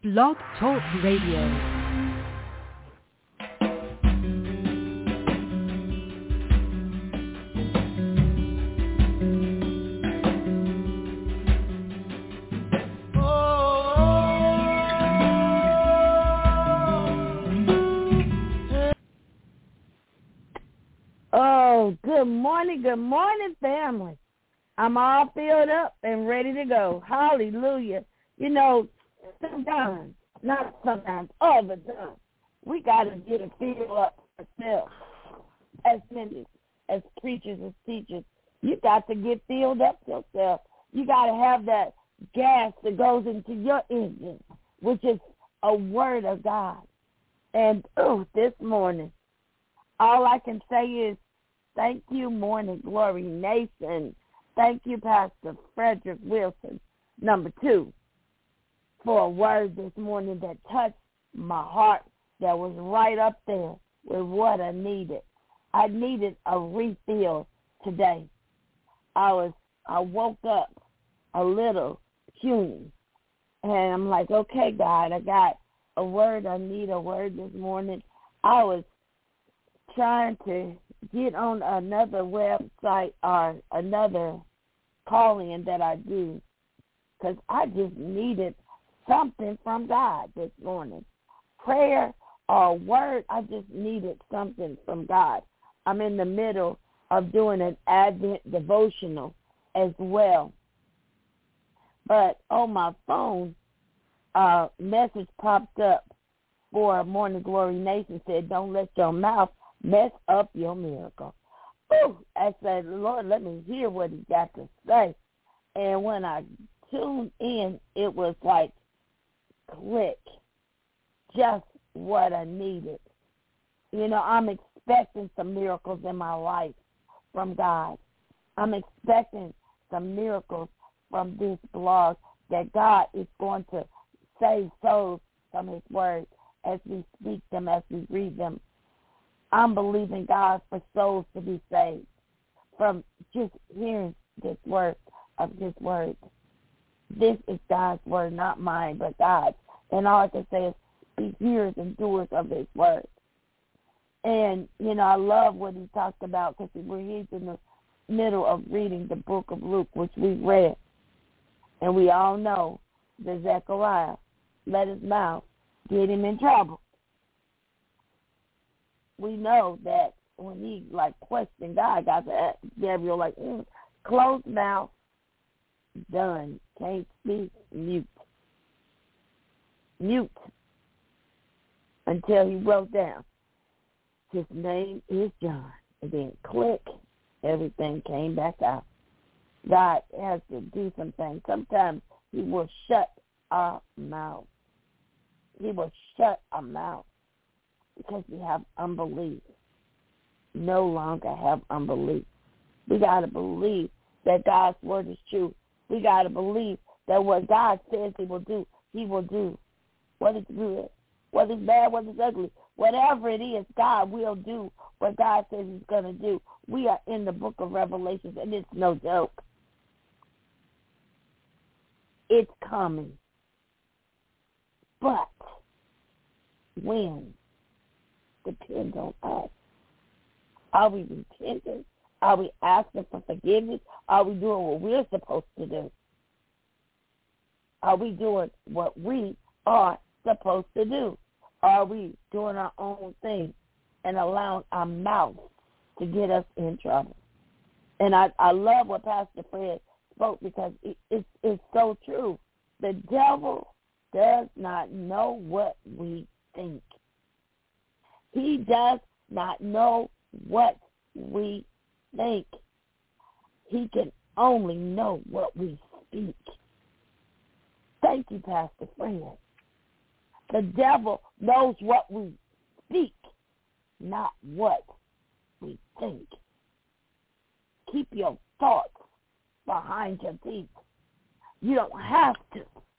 Blog Talk Radio. Good morning, family. I'm all filled up and ready to go. Hallelujah. You know, sometimes, not sometimes, all the time, we got to get a feel up ourselves. As ministers, as preachers, as teachers, you got to get filled up yourself. You got to have that gas that goes into your engine, which is a word of God. And, this morning, all I can say is, thank you, Morning Glory Nation. Thank you, Pastor Frederick Wilson, number 2, for a word this morning that touched my heart, that was right up there with what I needed. I needed a refill today. I woke up a little puny, and I'm like, okay, God, I got a word. I need a word this morning. I was trying to get on another website or another calling that I do, because I just needed something from God this morning. Prayer or word, I just needed something from God. I'm in the middle of doing an Advent devotional as well. But on my phone, a message popped up for Morning Glory Nation, said, don't let your mouth mess up your miracle. I said, Lord, let me hear what he got to say. And when I tuned in, it was like, click, just what I needed. You know, I'm expecting some miracles in my life from God. I'm expecting some miracles from this blog, that God is going to save souls from his word as we speak them, as we read them. I'm believing God for souls to be saved from just hearing this word of his word. This is God's word, not mine, but God's. And all I can say is be hearers and doers of his word. And, you know, I love what he talked about, because he's in the middle of reading the book of Luke, which we read. And we all know that Zechariah let his mouth get him in trouble. We know that when he, questioned God, got to Gabriel, closed mouth, done, can't speak, mute. Mute until he wrote down, his name is John. And then click, everything came back out. God has to do some things. Sometimes he will shut our mouth. He will shut our mouth because we have unbelief. No longer have unbelief. We got to believe that God's word is true. We got to believe that what God says he will do, he will do. Whether it's good, whether it's bad, whether it's ugly, whatever it is, God will do what God says he's going to do. We are in the book of Revelations, and it's no joke. It's coming. But when? Depends on us. Are we repentant? Are we asking for forgiveness? Are we doing what we're supposed to do? Are we doing what we are supposed to do? Are we doing our own thing and allowing our mouth to get us in trouble? And I love what Pastor Fred spoke, because it's so true. The devil does not know what we think. He does not know what we think. He can only know what we speak. Thank you, Pastor Fred. The devil knows what we speak, not what we think. Keep your thoughts behind your teeth. You don't have to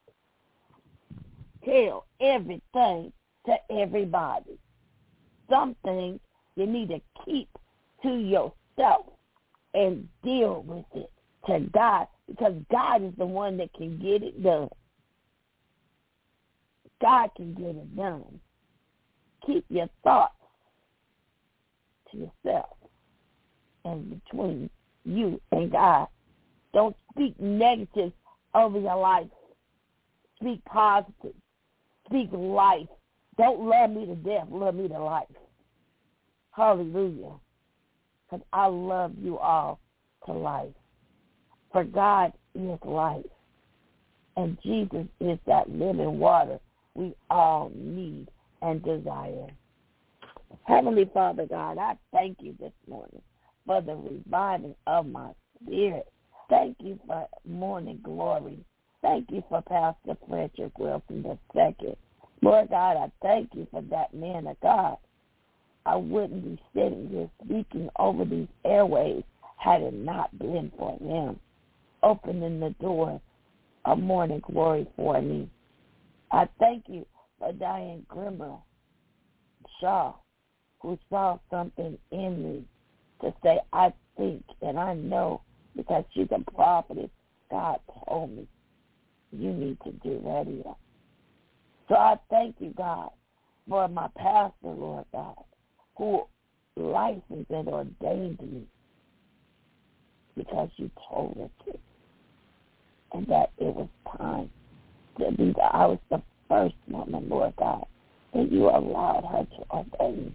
tell everything to everybody. Some things you need to keep to yourself and deal with it to God, because God is the one that can get it done. God can get it done. Keep your thoughts to yourself and between you and God. Don't speak negative over your life. Speak positive. Speak life. Don't love me to death. Love me to life. Hallelujah. Because I love you all to life. For God is life. And Jesus is that living water we all need and desire. Heavenly Father God, I thank you this morning for the reviving of my spirit. Thank you for morning glory. Thank you for Pastor Frederick Wilson II. Lord God, I thank you for that man of God. I wouldn't be sitting here speaking over these airways had it not been for him opening the door of morning glory for me. I thank you for Diane Grimmer Shaw, who saw something in me to say, I think and I know, because she's a prophetess, God told me, you need to do radio. So I thank you, God, for my pastor, Lord God, who licensed and ordained me because you told her to. And that it was time to be I was the first woman, Lord God, that you allowed her to ordain.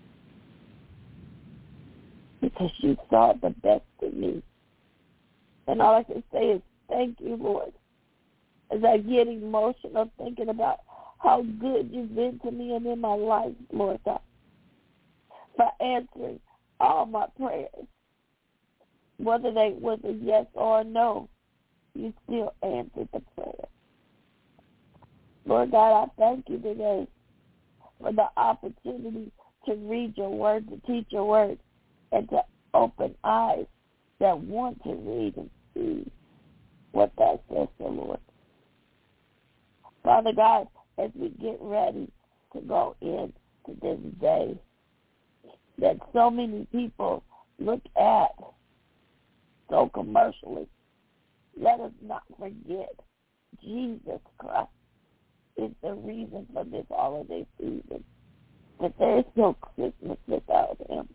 Because you saw the best in me. And all I can say is thank you, Lord. As I get emotional thinking about how good you've been to me and in my life, Lord God, for answering all my prayers. Whether they was a yes or a no, you still answered the prayer. Lord God, I thank you today for the opportunity to read your word, to teach your word, and to open eyes that want to read and see what that says, the Lord. Father God, as we get ready to go into this day that so many people look at so commercially, let us not forget Jesus Christ is the reason for this holiday season, that there is no Christmas without him.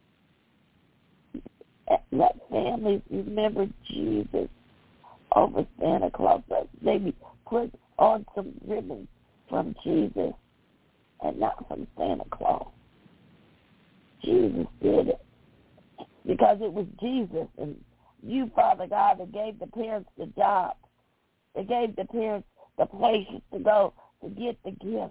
Let families remember Jesus over Santa Claus. Maybe put on some ribbons from Jesus and not from Santa Claus. Jesus did it because it was Jesus and you, Father God, that gave the parents the job. They gave the parents the places to go to get the gifts.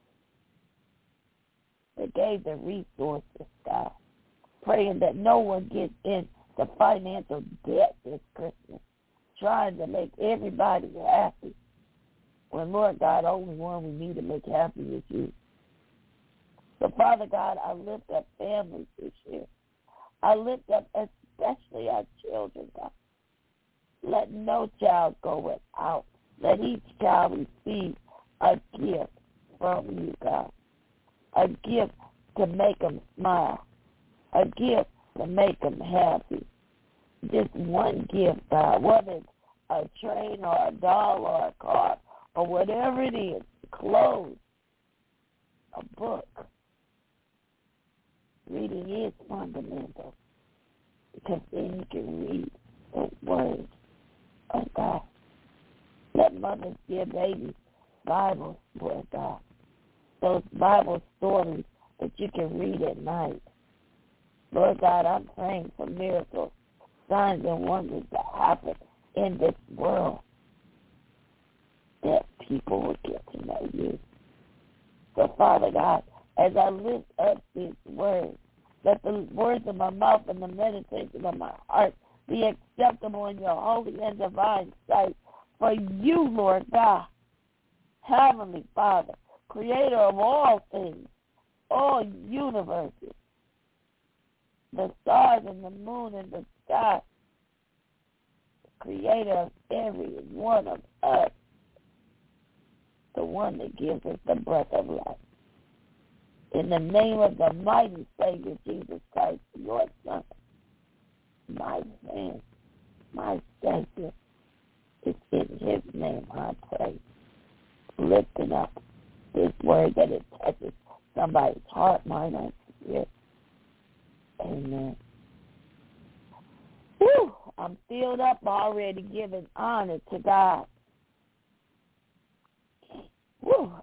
They gave the resources, God, praying that no one gets into financial debt this Christmas, trying to make everybody happy. When, Lord God, only one we need to make happy is you. So, Father God, I lift up families this year. I lift up especially our children, God. Let no child go without. Let each child receive a gift from you, God. A gift to make them smile. A gift to make them happy. Just one gift, God, whether it's a train or a doll or a car or whatever it is, clothes, a book. Reading is fundamental because then you can read the word of God. Let mothers give babies Bibles, Lord God. Those Bible stories that you can read at night. Lord God, I'm praying for miracles, signs, and wonders to happen in this world, that people will get to know you. So, Father God, as I lift up these words, let the words of my mouth and the meditation of my heart be acceptable in your holy and divine sight. For you, Lord God, Heavenly Father, creator of all things, all universes, the stars and the moon and the sky, creator of every one of us, the one that gives us the breath of life. In the name of the mighty Savior, Jesus Christ, your Son, my friend, my Savior, it's in his name I pray. Lifting up this word, that it touches somebody's heart, mind, and spirit. Amen. Whew, I'm filled up already, giving honor to God. Whew,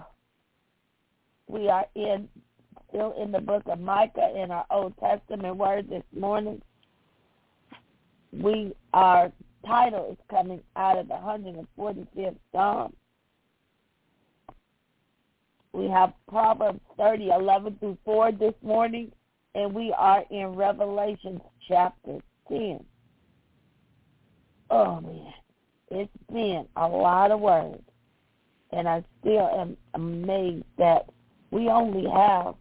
we are still in the book of Micah in our Old Testament word this morning. Our title is coming out of the 145th Psalm. We have Proverbs 30:11-4 this morning, and we are in Revelation chapter 10. Oh, man, it's been a lot of words, and I still am amazed that we only have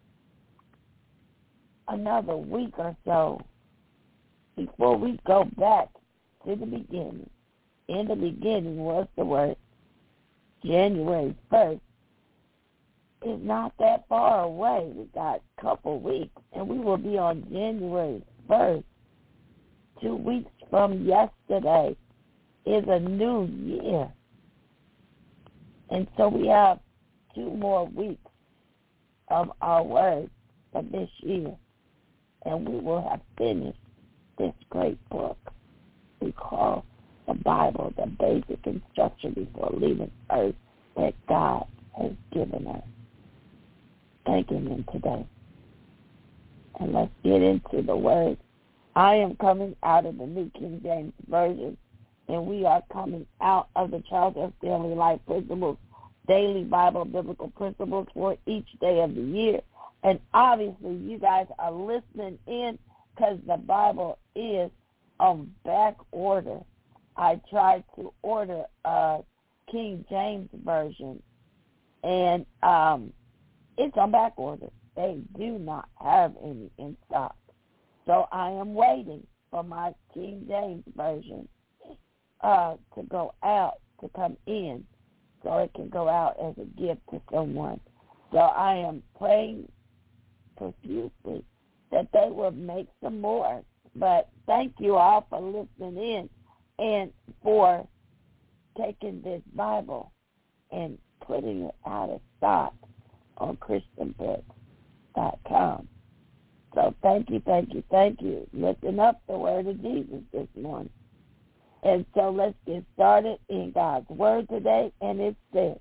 another week or so before we go back to the beginning. In the beginning was the word. January 1st is not that far away. We got a couple weeks, and we will be on January 1st. 2 weeks from yesterday is a new year. And so we have 2 more weeks of our word for this year, and we will have finished this great book we call the Bible, the basic instruction before leaving earth that God has given us. Thanking Him today. And let's get into the word. I am coming out of the New King James Version, and we are coming out of the Charles F. Daily Life Principles, Daily Bible Biblical Principles for each day of the year. And obviously you guys are listening in because the Bible is on back order. I tried to order a King James Version, and it's on back order. They do not have any in stock. So I am waiting for my King James Version to go out, to come in, so it can go out as a gift to someone. So I am praying profusely that they will make some more. But thank you all for listening in and for taking this Bible and putting it out of stock on ChristianBooks.com. So thank you. Lifting up the word of Jesus this morning. And so let's get started in God's word today, and it says,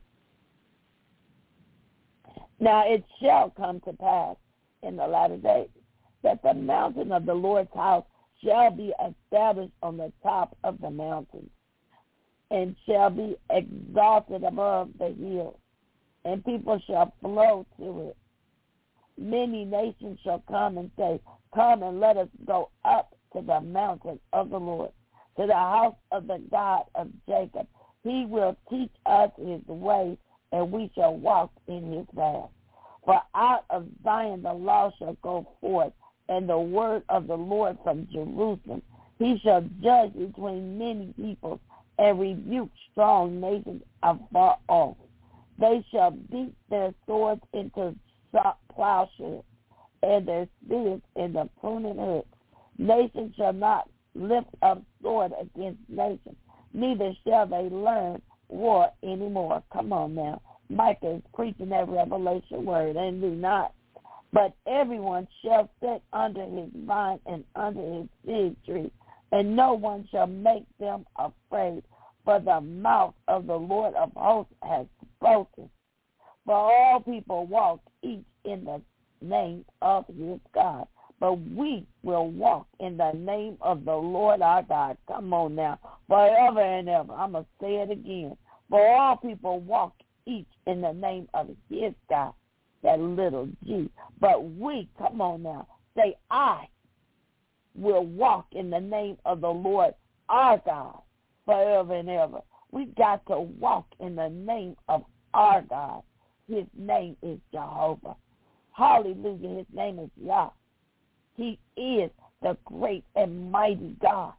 now it shall come to pass in the latter days that the mountain of the Lord's house shall be established on the top of the mountains, and shall be exalted above the hills, and people shall flow to it. Many nations shall come and say, come and let us go up to the mountain of the Lord, to the house of the God of Jacob. He will teach us his ways, and we shall walk in his paths. For out of Zion the law shall go forth, and the word of the Lord from Jerusalem. He shall judge between many peoples, and rebuke strong nations afar off. They shall beat their swords into plowshares, and their spears into pruning hooks. Nation shall not lift up sword against nation, neither shall they learn war anymore. Come on now. Micah is preaching that revelation word, and do not. But everyone shall sit under his vine and under his fig tree, and no one shall make them afraid, for the mouth of the Lord of hosts has spoken. For all people walk each in the name of his God, but we will walk in the name of the Lord our God. Come on now, forever and ever. I'm going to say it again. For all people walk each in the name of his God, that little G. But we, come on now, say I will walk in the name of the Lord our God forever and ever. We got to walk in the name of our God. His name is Jehovah. Hallelujah. His name is Yah. He is the great and mighty God.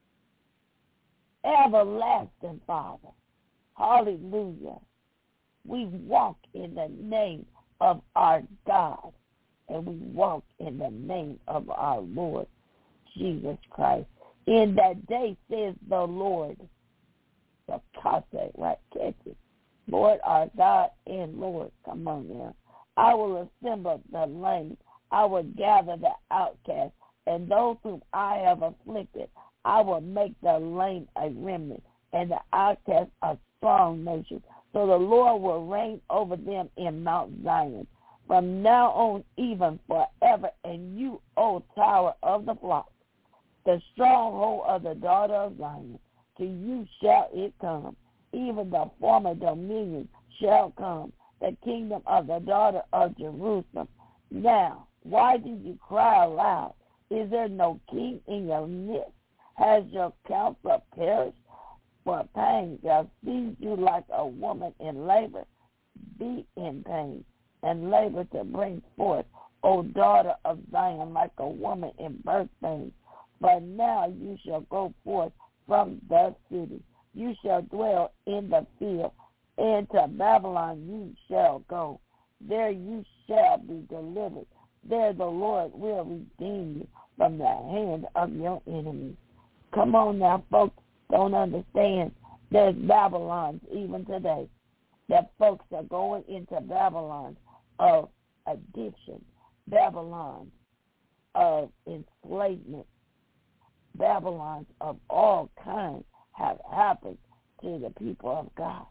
Everlasting Father. Hallelujah. We walk in the name of our God, and we walk in the name of our Lord Jesus Christ. In that day, says the Lord, the Kase, right? Catch it. Lord our God and Lord. Come on now. I will assemble the lame. I will gather the outcast, and those whom I have afflicted. I will make the lame a remnant, and the outcast a strong nation. So the Lord will reign over them in Mount Zion, from now on even forever. And you, O tower of the flock, the stronghold of the daughter of Zion, to you shall it come. Even the former dominion shall come, the kingdom of the daughter of Jerusalem. Now, why do you cry aloud? Is there no king in your midst? Has your counselor perished? For pain shall seize you like a woman in labor. Be in pain and labor to bring forth, O daughter of Zion, like a woman in birth pains. But now you shall go forth from the city. You shall dwell in the field, and to Babylon you shall go. There you shall be delivered. There the Lord will redeem you from the hand of your enemies. Come on now, folks, don't understand. There's Babylons even today. That folks are going into Babylon of addiction, Babylon of enslavement, Babylons of all kinds have happened to the people of God.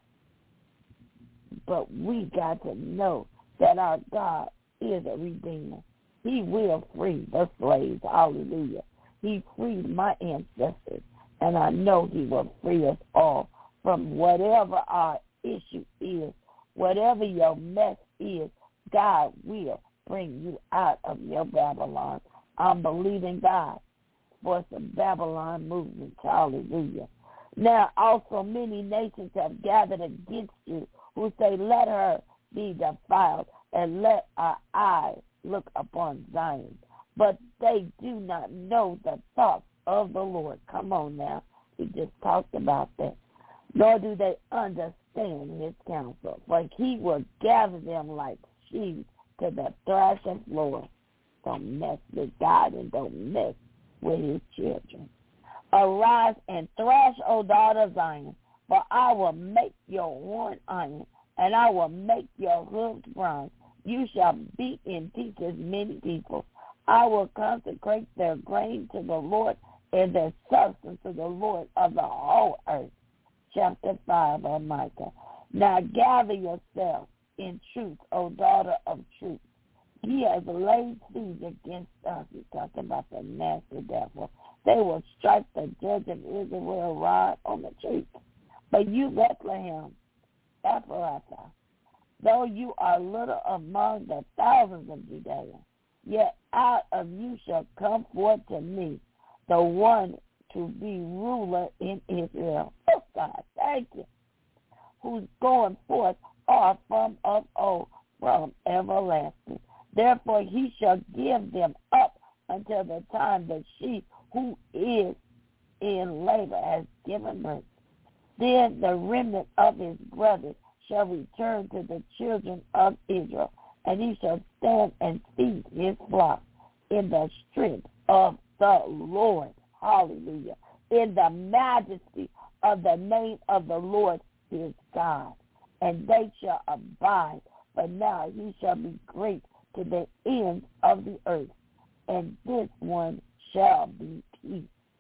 But we got to know that our God is a redeemer. He will free the slaves. Hallelujah. He freed my ancestors, and I know he will free us all from whatever our issue is, whatever your mess is. God will bring you out of your Babylon. I'm believing God for some Babylon movements. Hallelujah. Now also many nations have gathered against you, who say, let her be defiled, and let our eyes look upon Zion. But they do not know the thoughts of the Lord. Come on now. We just talked about that. Nor do they understand his counsel, for he will gather them like sheep to the threshing floor. Don't mess with God and don't mess with his children. Arise and thrash, O daughter of Zion, for I will make your horn iron, and I will make your hooves bronze. You shall beat in pieces many people. I will consecrate their grain to the Lord, and their substance to the Lord of the whole earth. Chapter 5 of Micah. Now gather yourself in truth, O daughter of truth. He has laid siege against us. He's talking about the nasty devil. They will strike the judge of Israel rod on the cheek. But you, Bethlehem, Ephrathah, though you are little among the thousands of Judea, yet out of you shall come forth to me the one to be ruler in Israel. Oh, God, thank you. Whose going forth are from of old, from everlasting. Therefore he shall give them up until the time that she who is in labor has given birth. Then the remnant of his brothers shall return to the children of Israel, and he shall stand and feed his flock in the strength of the Lord. Hallelujah. In the majesty of the name of the Lord his God. And they shall abide, but now he shall be great to the ends of the earth, and this one shall be peace.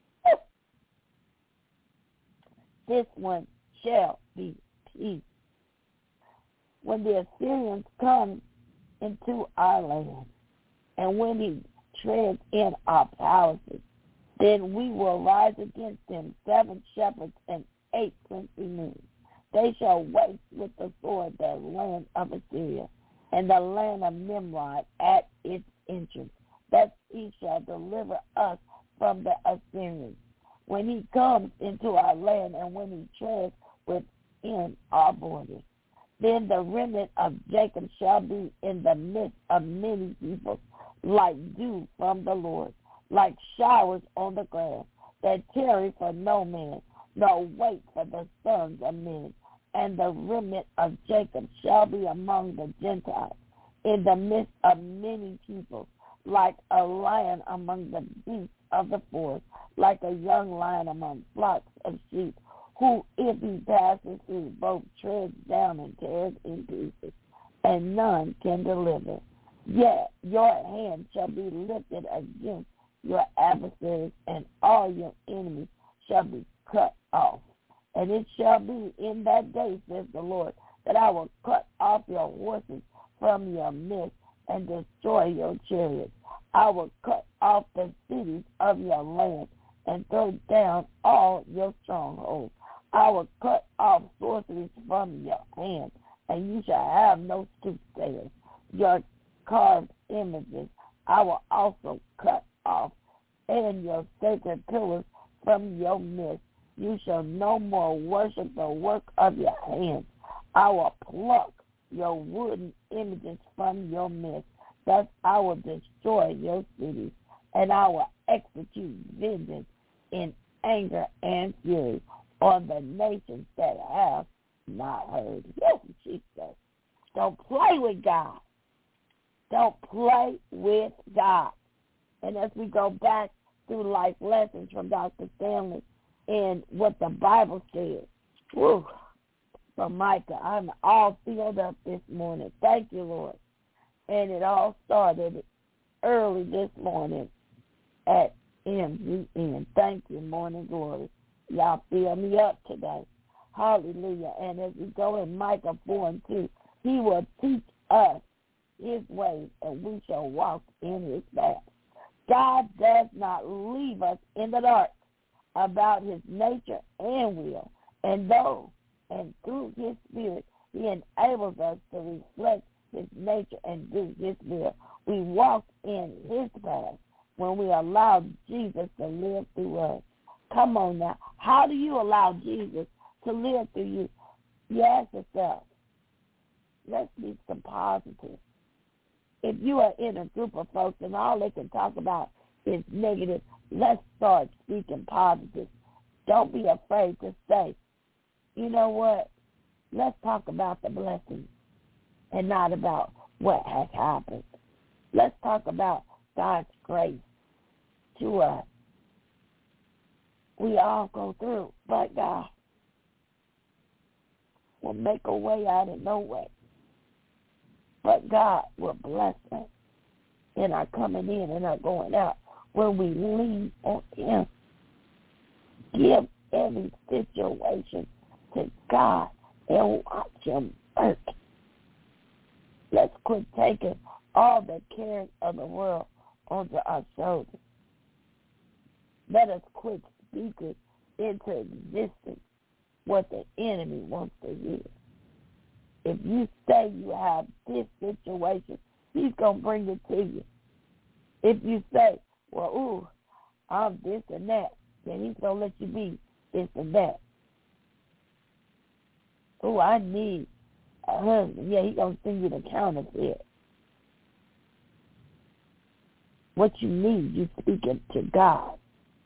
This one shall be peace. When the Assyrians come into our land, and when he treads in our palaces, then we will rise against him 7 shepherds and 8 princely men. They shall waste with the sword the land of Assyria, and the land of Nimrod at its entrance, that he shall deliver us from the Assyrians. When he comes into our land, and when he treads within our borders, then the remnant of Jacob shall be in the midst of many peoples, like dew from the Lord, like showers on the grass, that tarry for no man, nor wait for the sons of men. And the remnant of Jacob shall be among the Gentiles, in the midst of many peoples, like a lion among the beasts of the forest, like a young lion among flocks of sheep, who, if he passes through, both treads down and tears in pieces, and none can deliver. Yet your hand shall be lifted against your adversaries, and all your enemies shall be cut off. And it shall be in that day, says the Lord, that I will cut off your horses from your midst and destroy your chariots. I will cut off the cities of your land and throw down all your strongholds. I will cut off sorceries from your hand, and you shall have no soothsayers. Your carved images I will also cut off, and your sacred pillars from your midst. You shall no more worship the work of your hands. I will pluck your wooden images from your midst. Thus I will destroy your cities, and I will execute vengeance in anger and fury on the nations that have not heard. Yes, Jesus. Don't play with God. Don't play with God. And as we go back through life lessons from Dr. Stanley and what the Bible says, whew, so Micah, I'm all filled up this morning. Thank you, Lord. And it all started early this morning at MGN. Thank you, Morning Glory. Y'all fill me up today. Hallelujah. And as we go in Micah 4:2, he will teach us his ways, and we shall walk in his paths. God does not leave us in the dark about his nature and will, and though and through his Spirit he enables us to reflect his nature and do his will. We walk in his path when we allow Jesus to live through us. Come on now. How do you allow Jesus to live through you? You ask yourself, let's be some positive. If you are in a group of folks and all they can talk about is negative, let's start speaking positive. Don't be afraid to say, you know what, let's talk about the blessings and not about what has happened. Let's talk about God's grace to us. We all go through, but God will make a way out of no way. But God will bless us in our coming in and our going out when we lean on him. Give every situation to God and watch him work. Let's quit taking all the cares of the world onto our shoulders. Let us quit speaking into existence what the enemy wants to hear. If you say you have this situation, he's going to bring it to you. If you say, well, I'm this and that, then he's going to let you be this and that. I need a husband. Yeah, he's going to send you the counterfeit. What you need, you speak it to God.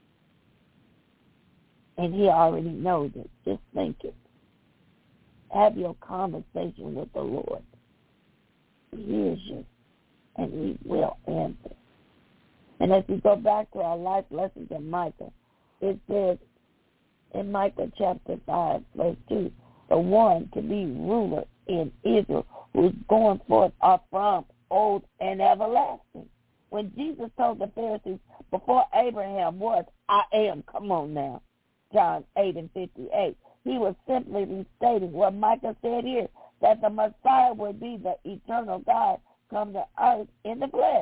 And he already knows it. Just think it. Have your conversation with the Lord. He hears you, and he will answer. And as we go back to our life lessons in Micah, it says in Micah chapter 5, verse 2, the one to be ruler in Israel who is going forth are from old and everlasting. When Jesus told the Pharisees, before Abraham was, I am, come on now, John 8:58, he was simply restating what Micah said here, that the Messiah would be the eternal God come to earth in the flesh.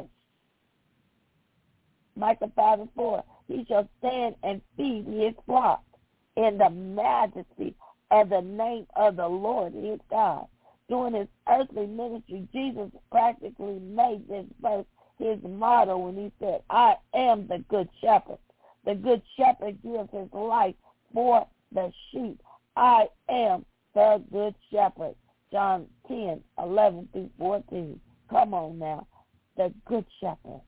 Micah 5:4, he shall stand and feed his flock in the majesty of the name of the Lord his God. During his earthly ministry, Jesus practically made this verse his motto when he said, I am the good shepherd. The good shepherd gives his life for the sheep. I am the good shepherd. John 10:11-14. Come on now. The good shepherd.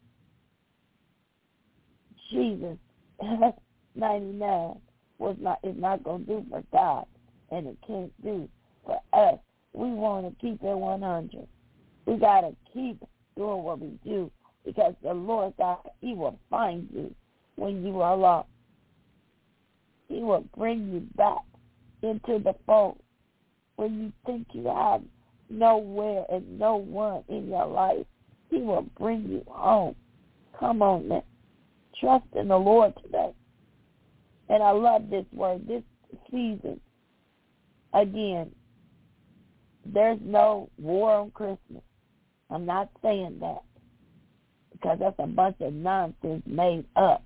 Jesus, 99 is not going to do for God, and it can't do for us. We want to keep it 100. We got to keep doing what we do, because the Lord God, he will find you when you are lost. He will bring you back into the fold when you think you have nowhere and no one in your life. He will bring you home. Come on now. Trust in the Lord today. And I love this word, this season. Again, there's no war on Christmas. I'm not saying that because that's a bunch of nonsense made up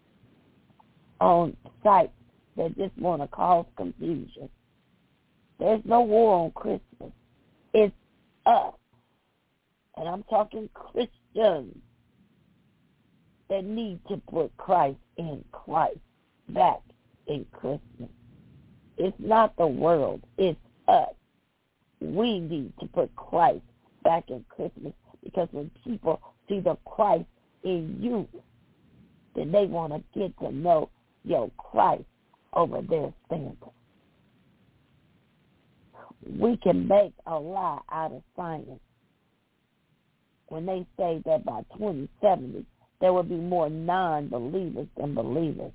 on sites that just want to cause confusion. There's no war on Christmas. It's us. And I'm talking Christians that need to put Christ back in Christmas. It's not the world. It's us. We need to put Christ back in Christmas because when people see the Christ in you, then they want to get to know your Christ over their standard. We can make a lie out of science when they say that by 2070 there will be more non-believers than believers.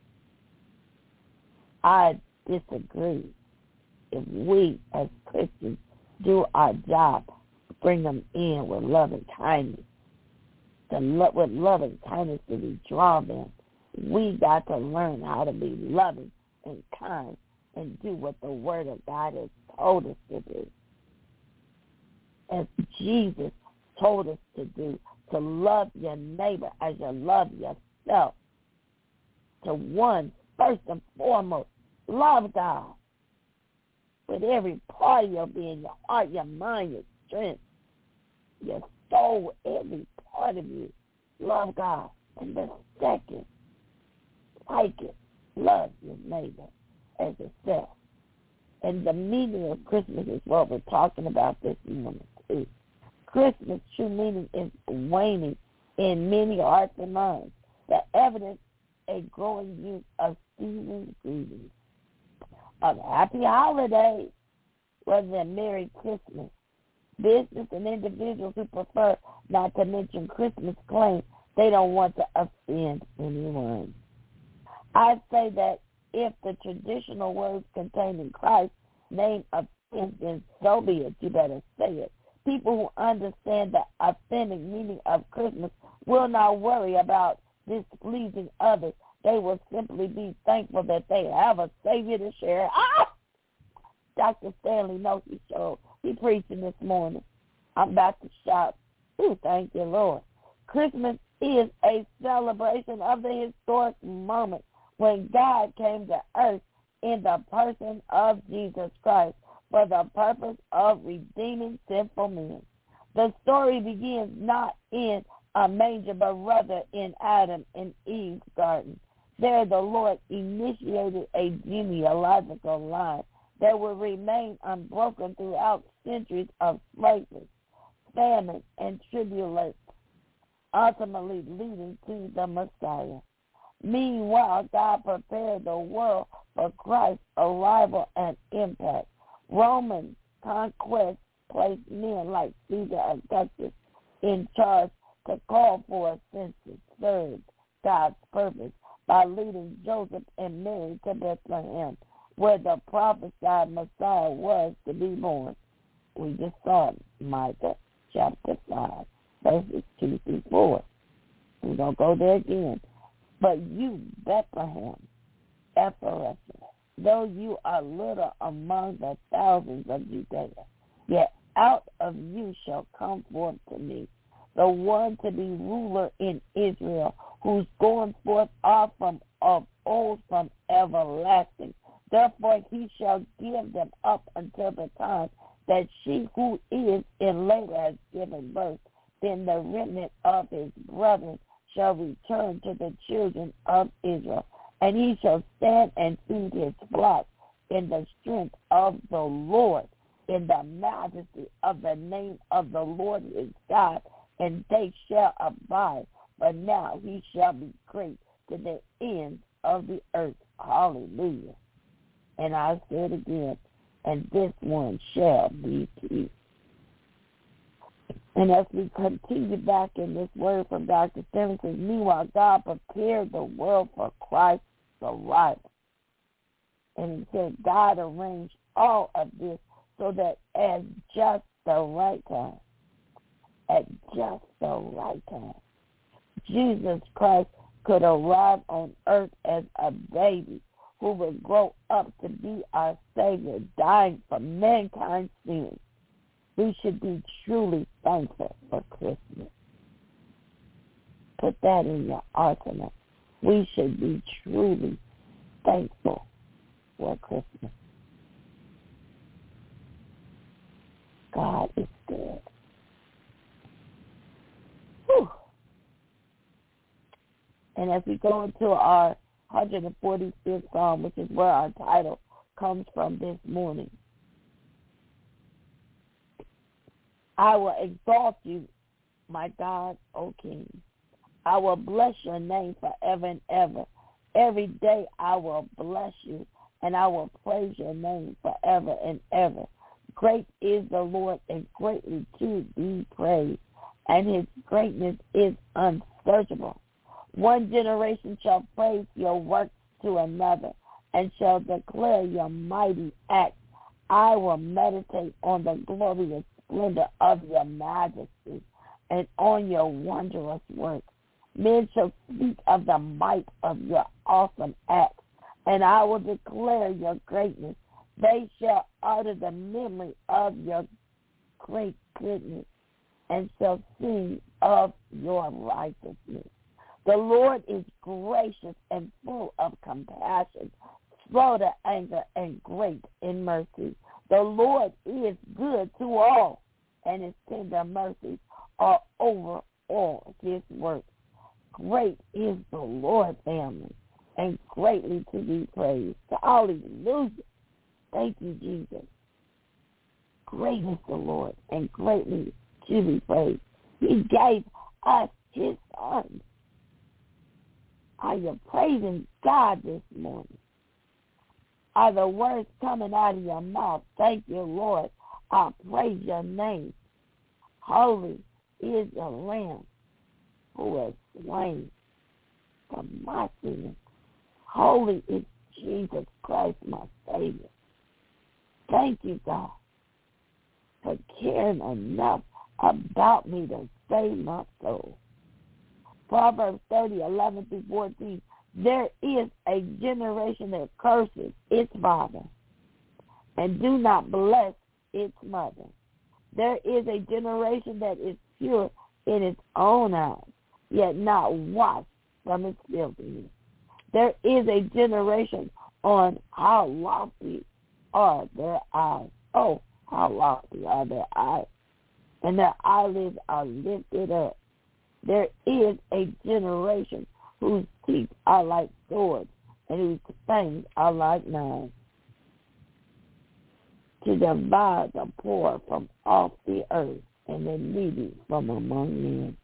I disagree. If we as Christians do our job, bring them in with loving kindness, with loving kindness to we draw them, we got to learn how to be loving and kind and do what the Word of God has told us to do. As Jesus told us to do, to love your neighbor as you love yourself. To one, first and foremost, love God with every part of your being, your heart, your mind, your strength, your soul, every part of you. Love God. And the second, like it, love your neighbor as yourself. And the meaning of Christmas is what we're talking about this morning, too. Christmas' true meaning is waning in many hearts and minds. The evidence, a growing use of seasonal greetings, of happy holidays, rather than Merry Christmas. Business and individuals who prefer not to mention Christmas claim they don't want to offend anyone. I say that if the traditional words contained in Christ's name offend, then so be it. You better say it. People who understand the authentic meaning of Christmas will not worry about displeasing others. They will simply be thankful that they have a Savior to share. Dr. Stanley knows he preaching this morning. I'm about to shout. Ooh, thank you, Lord. Christmas is a celebration of the historic moment when God came to earth in the person of Jesus Christ for the purpose of redeeming sinful men. The story begins not in a manger, but rather in Adam and Eve's garden. There the Lord initiated a genealogical line that will remain unbroken throughout centuries of slavery, famine, and tribulation, ultimately leading to the Messiah. Meanwhile, God prepared the world for Christ's arrival and impact. Roman conquest placed men like Caesar Augustus in charge to call for a census, served God's purpose by leading Joseph and Mary to Bethlehem, where the prophesied Messiah was to be born. We just saw it, Micah chapter 5, verses 2 through 4. We don't go there again. But you, Bethlehem, Ephraim, though you are little among the thousands of Judea, yet out of you shall come forth to me the one to be ruler in Israel, whose going forth are of old from everlasting. Therefore he shall give them up until the time that she who is in labor has given birth. Then the remnant of his brethren shall return to the children of Israel, and he shall stand and feed his flock in the strength of the Lord, in the majesty of the name of the Lord his God, and they shall abide. But now he shall be great to the ends of the earth. Hallelujah. And I said again, and this one shall be peace. And as we continue back in this word from Dr. Stevenson, meanwhile, God prepared the world for Christ's arrival. And he said God arranged all of this so that at just the right time, Jesus Christ could arrive on earth as a baby who would grow up to be our Savior, dying for mankind's sins. We should be truly thankful for Christmas. Put that in your arsenal. We should be truly thankful for Christmas. God is good. Whew. And as we go into our 146th Psalm, which is where our title comes from this morning, I will exalt you, my God, O King. I will bless your name forever and ever. Every day I will bless you, and I will praise your name forever and ever. Great is the Lord, and greatly to be praised, and his greatness is unsearchable. One generation shall praise your works to another, and shall declare your mighty acts. I will meditate on the glorious splendor of your majesty, and on your wondrous works. Men shall speak of the might of your awesome acts, and I will declare your greatness. They shall utter the memory of your great goodness, and shall sing of your righteousness. The Lord is gracious and full of compassion, slow to anger and great in mercy. The Lord is good to all, and his tender mercies are over all his works. Great is the Lord, family, and greatly to be praised. Hallelujah. Thank you, Jesus. Great is the Lord, and greatly to be praised. He gave us his son. Are you praising God this morning? Are the words coming out of your mouth? Thank you, Lord. I praise your name. Holy is the Lamb who was slain for my sins. Holy is Jesus Christ, my Savior. Thank you, God, for caring enough about me to save my soul. Proverbs 30:11-14. There is a generation that curses its father and do not bless its mother. There is a generation that is pure in its own eyes, yet not washed from its filthiness. There is a generation on how lofty are their eyes. Oh, how lofty are their eyes. And their eyelids are lifted up. There is a generation whose teeth are like swords and whose fangs are like knives, to divide the poor from off the earth and the needy from among men.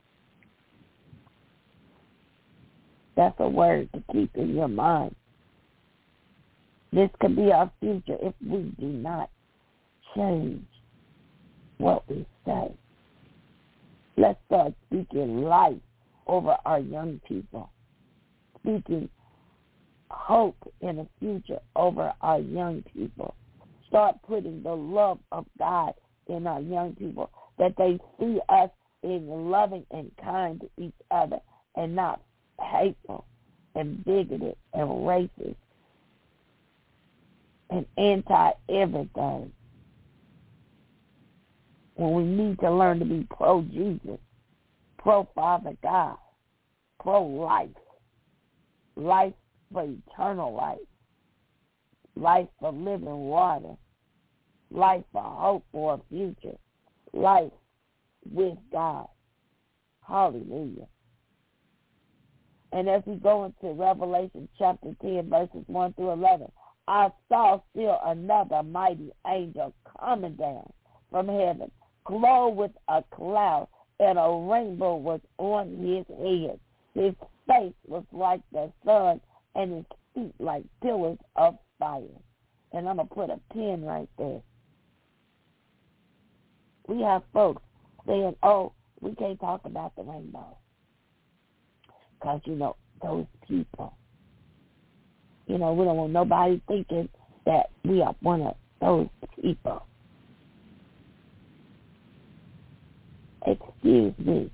That's a word to keep in your mind. This could be our future if we do not change what we say. Let's start speaking life over our young people, speaking hope in a future over our young people. Start putting the love of God in our young people, that they see us being loving and kind to each other and not hateful and bigoted and racist and anti-everything. When we need to learn to be pro-Jesus, pro-Father God, pro-life, life for eternal life, life for living water, life for hope for a future, life with God. Hallelujah. And as we go into Revelation chapter 10, verses 1-11, I saw still another mighty angel coming down from heaven, clothed with a cloud, and a rainbow was on his head. His face was like the sun, and his feet like pillars of fire. And I'm going to put a pin right there. We have folks saying, oh, we can't talk about the rainbow. Because, those people, we don't want nobody thinking that we are one of those people. Excuse me.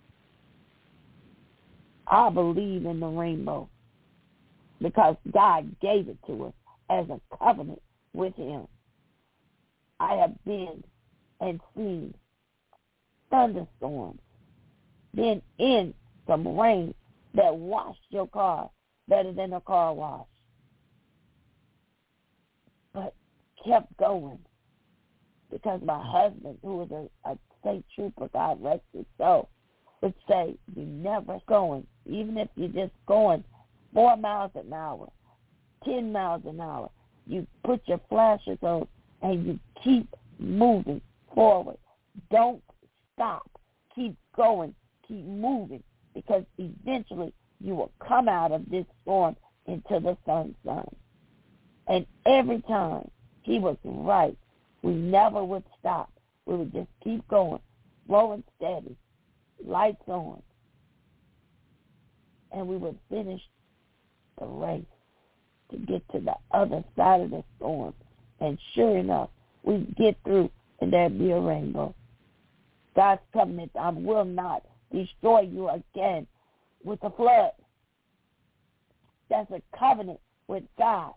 I believe in the rainbow because God gave it to us as a covenant with him. I have been and seen thunderstorms, been in some rain that washed your car better than a car wash, but kept going because my husband, who was a state trooper, God rest his soul, would say, you never going, even if you're just going 4 miles an hour, 10 miles an hour, you put your flashers on and you keep moving forward. Don't stop. Keep going. Keep moving, because eventually you will come out of this storm into the sunshine. And every time he was right. We never would stop. We would just keep going, slow and steady, lights on. And we would finish the race to get to the other side of the storm. And sure enough, we'd get through and there'd be a rainbow. God's covenant, I will not destroy you again with a flood. That's a covenant with God.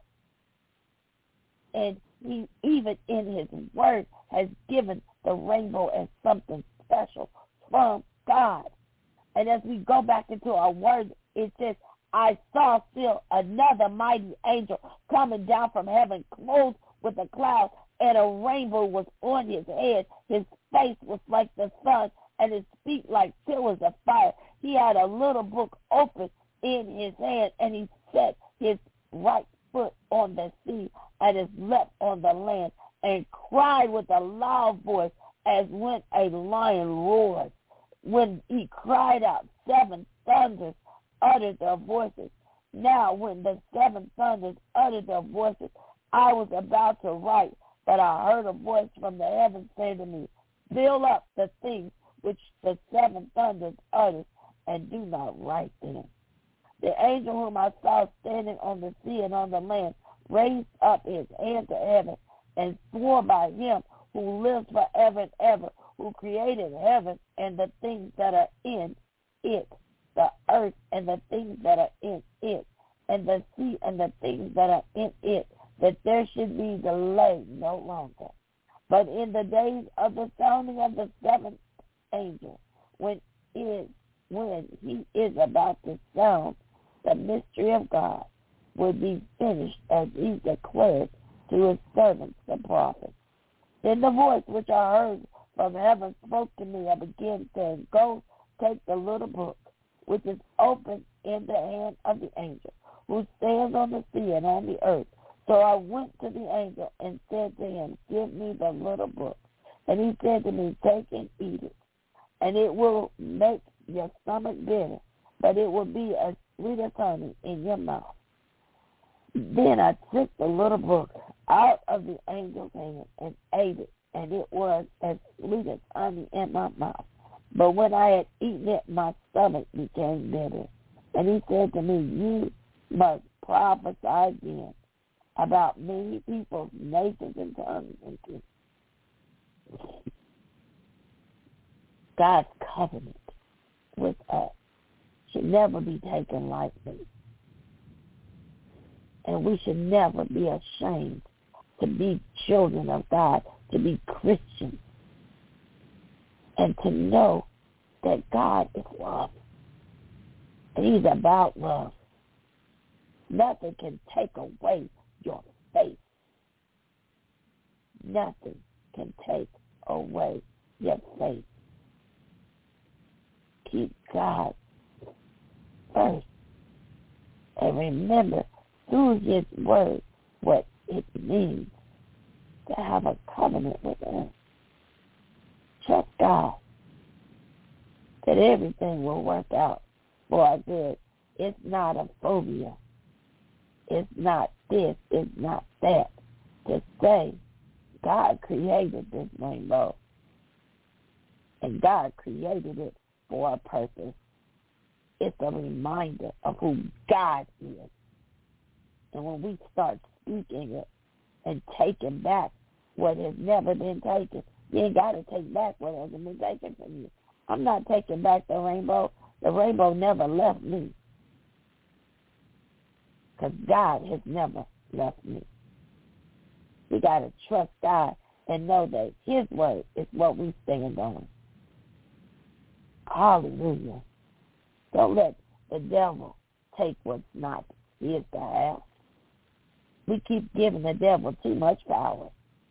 And he, even in his word, has given the rainbow as something special from God. And as we go back into our word, it says, I saw still another mighty angel coming down from heaven, clothed with a cloud, and a rainbow was on his head. His face was like the sun, and his feet like pillars of fire. He had a little book open in his hand, and he set his right foot on the sea and his left on the land, and cried with a loud voice as when a lion roars. When he cried out, 7 thunders uttered their voices. Now when the 7 thunders uttered their voices, I was about to write, but I heard a voice from the heavens say to me, fill up the things which the 7 thunders uttered, and do not write them. The angel whom I saw standing on the sea and on the land raised up his hand to heaven and swore by him who lives forever and ever, who created heaven and the things that are in it, the earth and the things that are in it, and the sea and the things that are in it, that there should be delay no longer. But in the days of the sounding of the 7th angel, when he is about to sound, the mystery of God will be finished, as he declared to his servants the prophets. Then the voice which I heard from heaven spoke to me and began saying, go take the little book which is open in the hand of the angel who stands on the sea and on the earth. So I went to the angel and said to him, give me the little book. And he said to me, take and eat it, and it will make your stomach bitter, but it will be as sweet as honey in your mouth. Then I took the little book out of the angel's hand and ate it, and it was as sweet as honey in my mouth. But when I had eaten it, my stomach became bitter. And he said to me, you must prophesy again about many peoples, nations, and tongues. God's covenant with us should never be taken lightly. And we should never be ashamed to be children of God, to be Christians, and to know that God is love. And he's about love. Nothing can take away your faith. Nothing can take away your faith. Keep God first. And remember through his word what it means to have a covenant with him. Trust God that everything will work out for our good. It's not a phobia. It's not this. It's not that. To say God created this rainbow, and God created it for a purpose. It's a reminder of who God is. And when we start speaking it, and taking back what has never been taken. You ain't got to take back what hasn't been taken from you. I'm not taking back the rainbow. The rainbow never left me, because God has never left me. We got to trust God and know that his word is what we stand on. Hallelujah. Don't let the devil take what's not his to have. We keep giving the devil too much power.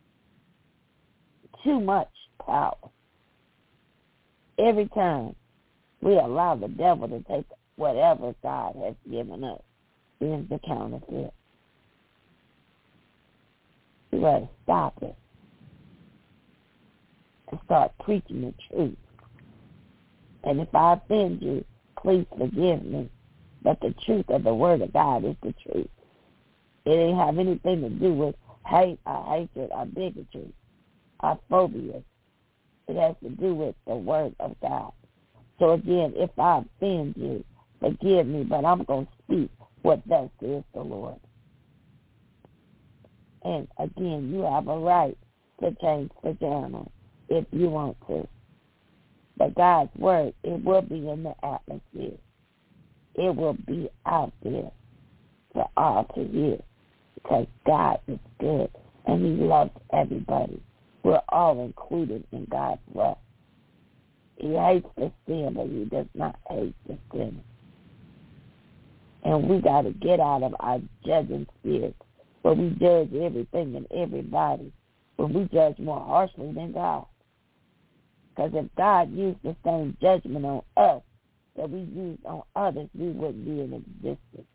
Too much power. Every time we allow the devil to take whatever God has given us, is the counterfeit. We got to stop it and start preaching the truth. And if I offend you, please forgive me. But the truth of the word of God is the truth. It ain't have anything to do with hate or hatred or bigotry or phobia. It has to do with the word of God. So again, if I offend you, forgive me, but I'm going to speak what thus says the Lord. And again, you have a right to change the channel if you want to. But God's word, it will be in the atmosphere. It will be out there for all to hear, because God is good and he loves everybody. We're all included in God's love. He hates the sin, but he does not hate the sinner. And we got to get out of our judging spirit, where we judge everything and everybody, when we judge more harshly than God. Because if God used the same judgment on us that we use on others, we wouldn't be in existence.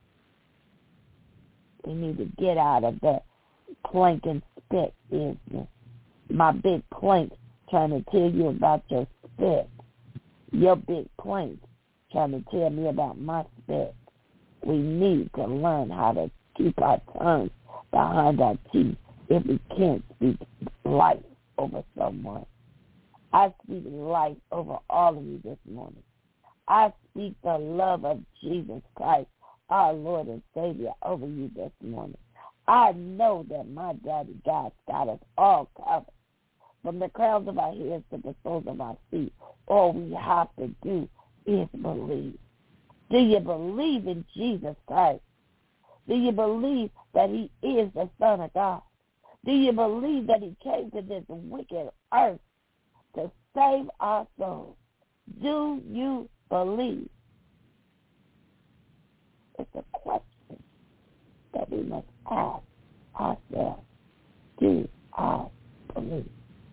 We need to get out of that plank and spit business. My big plank trying to tell you about your spit. Your big plank trying to tell me about my spit. We need to learn how to keep our tongues behind our teeth if we can't speak life over someone. I speak life over all of you this morning. I speak the love of Jesus Christ, our Lord and Savior, over you this morning. I know that my daddy God's got us all covered, from the crowns of our heads to the soles of our feet. All we have to do is believe. Do you believe in Jesus Christ? Do you believe that he is the Son of God? Do you believe that he came to this wicked earth to save our souls? Do you believe? It's a question that we must ask ourselves. Do I believe?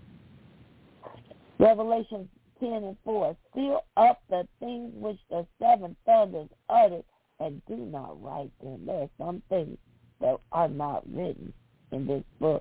Revelation 10:4, seal up the things which the seven thunders uttered, and do not write them. There are some things that are not written in this book.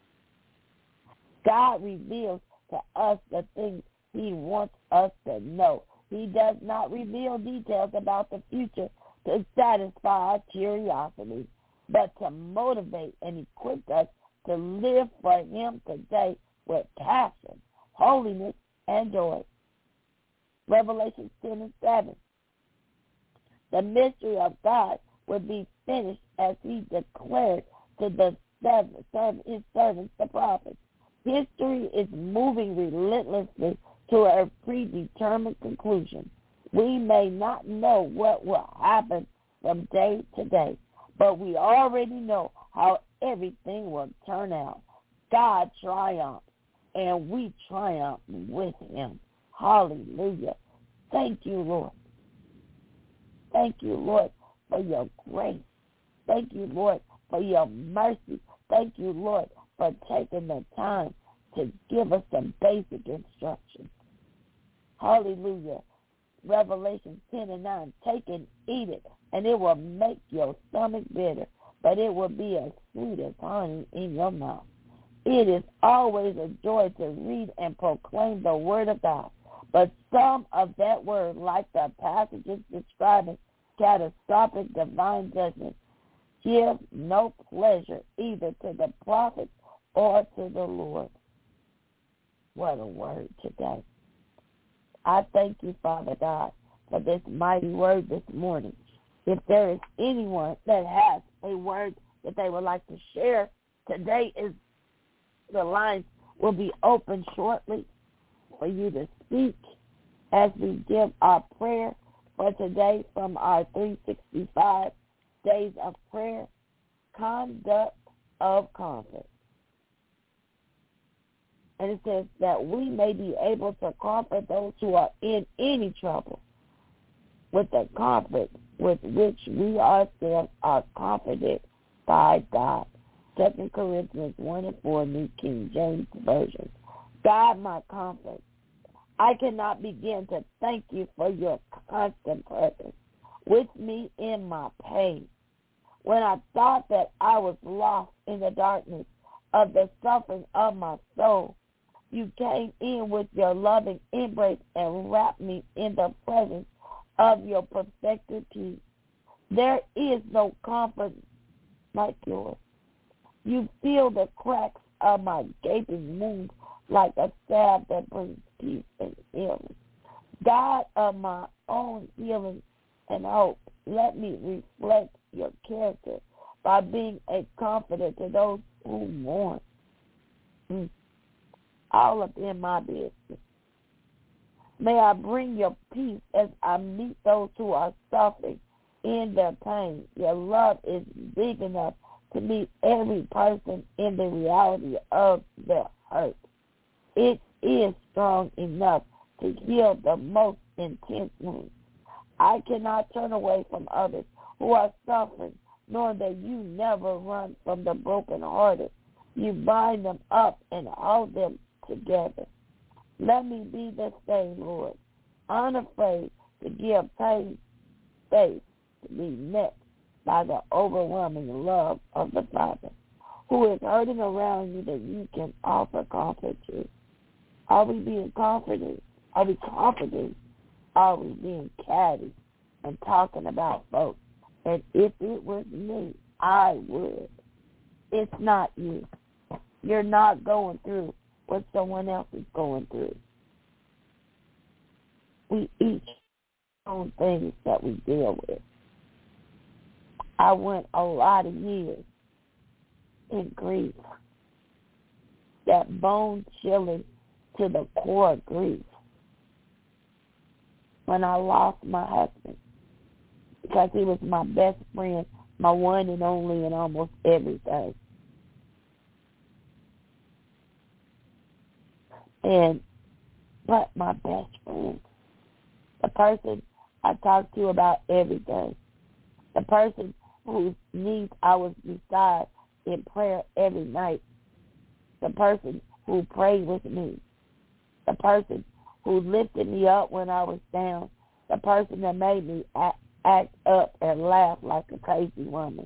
God reveals to us the things he wants us to know. He does not reveal details about the future to satisfy our curiosity, but to motivate and equip us to live for him today with passion, holiness, and joy. Revelation 10:7. The mystery of God would be finished as he declared to his servants, the prophets. History is moving relentlessly to a predetermined conclusion. We may not know what will happen from day to day, but we already know how everything will turn out. God triumphs, and we triumph with him. Hallelujah. Thank you, Lord. Thank you, Lord, for your grace. Thank you, Lord, for your mercy. Thank you, Lord, for taking the time to give us some basic instructions. Hallelujah. Revelation 10:9, take and eat it, and it will make your stomach bitter, but it will be as sweet as honey in your mouth. It is always a joy to read and proclaim the word of God, but some of that word, like the passages describing catastrophic divine judgment, give no pleasure either to the prophets or to the Lord. What a word today. I thank you, Father God, for this mighty word this morning. If there is anyone that has a word that they would like to share Today is the lines will be open shortly for you to speak as we give our prayer for today from our 365 days of prayer, conduct of conflict. And it says that we may be able to comfort those who are in any trouble with the comfort with which we ourselves are comforted by God. 2 Corinthians 1:4, New King James Version. God, my comfort, I cannot begin to thank you for your constant presence with me in my pain. When I thought that I was lost in the darkness of the suffering of my soul, you came in with your loving embrace and wrapped me in the presence of your perfected peace. There is no comfort like yours. You feel the cracks of my gaping wounds like a salve that brings peace and healing. God of my own healing and hope, let me reflect your character by being a comforter to those who mourn. All up in my business. May I bring your peace as I meet those who are suffering in their pain. Your love is big enough to meet every person in the reality of their hurt. It is strong enough to heal the most intense wounds. I cannot turn away from others who are suffering, knowing that you never run from the brokenhearted. You bind them up and hold them together. Let me be the same, Lord, unafraid to give pain space to be met by the overwhelming love of the Father, who is hurting around you that you can offer comfort to. Are we being comforted? Are we comforting? Are we being catty and talking about folks? And if it was me, I would. It's not you. You're not going through what someone else is going through. We each own things that we deal with. I went a lot of years in grief, that bone-chilling to the core grief, when I lost my husband, because he was my best friend, my one and only in almost everything. But my best friend, the person I talked to about everything, the person whose needs I was beside in prayer every night, the person who prayed with me, the person who lifted me up when I was down, the person that made me act up and laugh like a crazy woman.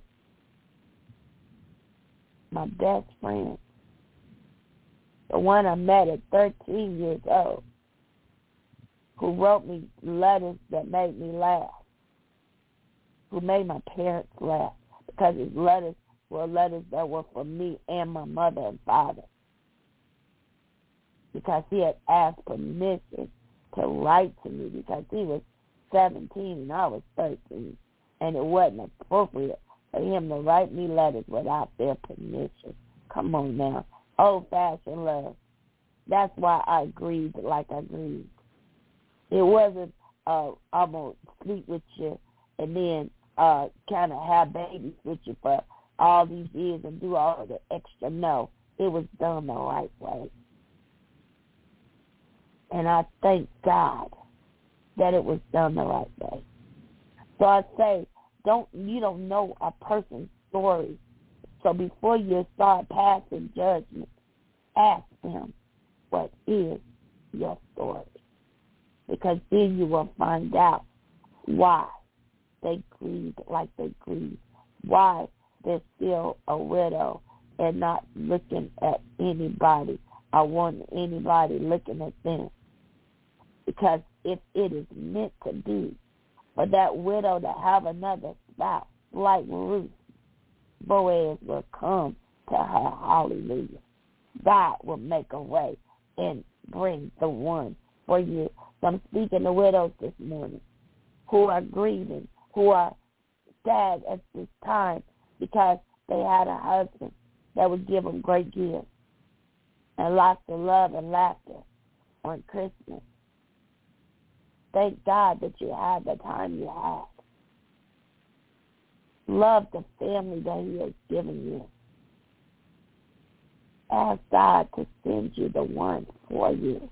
My best friend, the one I met at 13 years old, who wrote me letters that made me laugh, who made my parents laugh, because his letters were letters that were for me and my mother and father, because he had asked permission to write to me because he was 17 and I was 13, and it wasn't appropriate for him to write me letters without their permission. Come on now. Old-fashioned love. That's why I grieved like I grieved. It wasn't, I'm going to sleep with you and then kind of have babies with you for all these years and do all of the extra. No, it was done the right way. And I thank God that it was done the right way. So I say, you don't know a person's story. So before you start passing judgment, ask them, what is your story? Because then you will find out why they grieved like they grieved, why they're still a widow and not looking at anybody or wanting anybody looking at them. Because if it is meant to be for that widow to have another spouse like Ruth, Boaz will come to her. Hallelujah. God will make a way and bring the one for you. So I'm speaking to widows this morning who are grieving, who are sad at this time because they had a husband that would give them great gifts and lots of love and laughter on Christmas. Thank God that you had the time you had. Love the family that he has given you. Ask God to send you the one for you.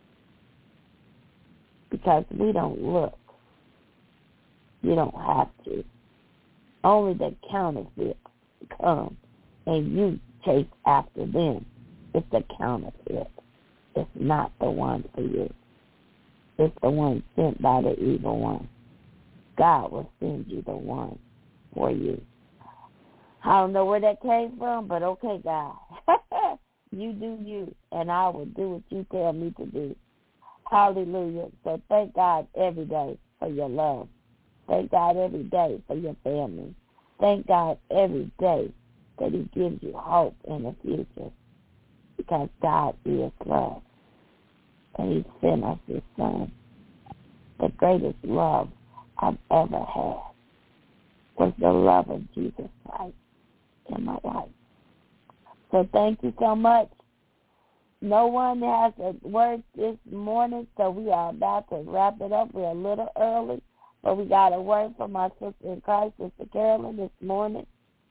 Because we don't look. You don't have to. Only the counterfeit come and you chase after them. It's the counterfeit. It's not the one for you. It's the one sent by the evil one. God will send you the one for you. I don't know where that came from, but okay, God. You do you, and I will do what you tell me to do. Hallelujah. So thank God every day for your love. Thank God every day for your family. Thank God every day that he gives you hope in the future, because God is love. And he sent us his son. The greatest love I've ever had was the love of Jesus Christ in my life. So thank you so much. No one has a word this morning, so we are about to wrap it up. We're a little early, but we got a word from our sister in Christ, Sister Carolyn, this morning.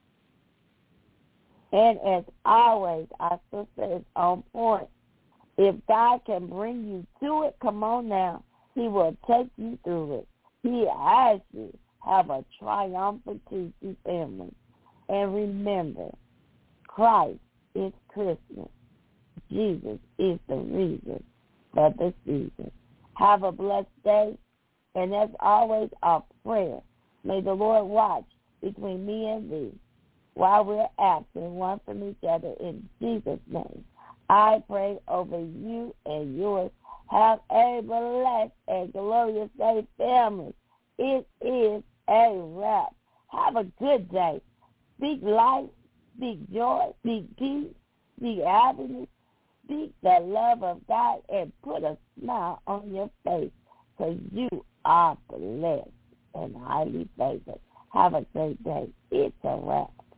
And as always, our sister is on point. If God can bring you to it, come on now. He will take you through it. He has you. Have a triumphant Tuesday, family. And remember, Christ is Christmas. Jesus is the reason for the season. Have a blessed day. And as always, our prayer. May the Lord watch between me and thee while we're absent one from each other in Jesus' name. I pray over you and yours. Have a blessed and glorious day, family. It is a wrap. Have a good day. Speak life, speak joy, speak peace, speak happiness, speak the love of God, and put a smile on your face, because you are blessed and highly favored. Have a great day. It's a wrap.